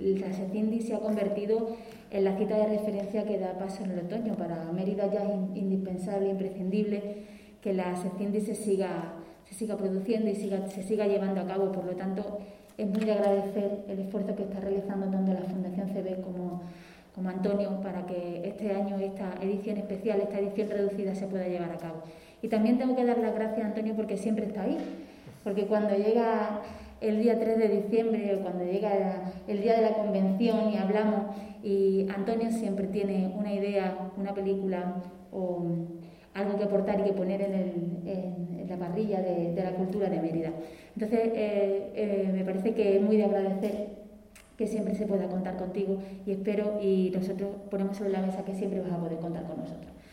la SECINDI se ha convertido en la cita de referencia que da paso en el otoño. Para Mérida ya es indispensable, imprescindible que la SECINDI se siga produciendo y se siga llevando a cabo. Por lo tanto, es muy de agradecer el esfuerzo que está realizando tanto la Fundación CB como Antonio para que este año, esta edición especial, esta edición reducida se pueda llevar a cabo. Y también tengo que dar las gracias a Antonio porque siempre está ahí, porque cuando llega el día 3 de diciembre o cuando llega el día de la convención y hablamos, y Antonio siempre tiene una idea, una película o algo que aportar y que poner en la parrilla de la cultura de Mérida. Entonces, me parece que es muy de agradecer que siempre se pueda contar contigo y espero, y nosotros ponemos sobre la mesa que siempre vas a poder contar con nosotros.